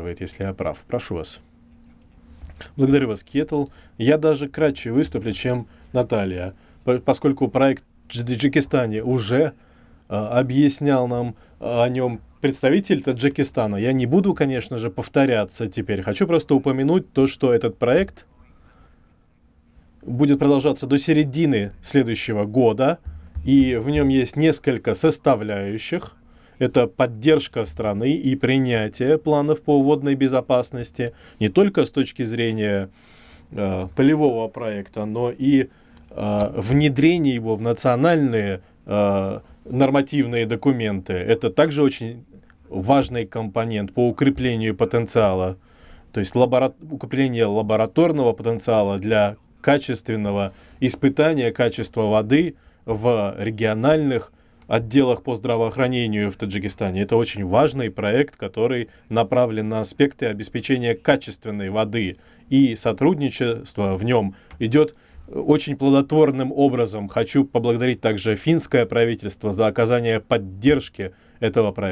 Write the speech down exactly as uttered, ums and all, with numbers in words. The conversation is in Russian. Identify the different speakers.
Speaker 1: рассказывает, если я прав. Прошу вас. Благодарю вас, Кетл. Я даже кратче выступлю, чем Наталья, поскольку проект в Таджикистане уже э, объяснял нам о нем представитель Таджикистана. Я не буду, конечно же, повторяться теперь. Хочу просто упомянуть то, что этот проект будет продолжаться до середины следующего года, и в нем есть несколько составляющих. Это поддержка страны и принятие планов по водной безопасности не только с точки зрения э, полевого проекта, но и э, внедрение его в национальные э, нормативные документы. Это также очень важный компонент по укреплению потенциала, то есть лабора... укрепление лабораторного потенциала для качественного испытания качества воды в региональных отделах по здравоохранению в Таджикистане. Это очень важный проект, который направлен на аспекты обеспечения качественной воды, и сотрудничество в нем идет очень плодотворным образом. Хочу поблагодарить также финское правительство за оказание поддержки этого проекта.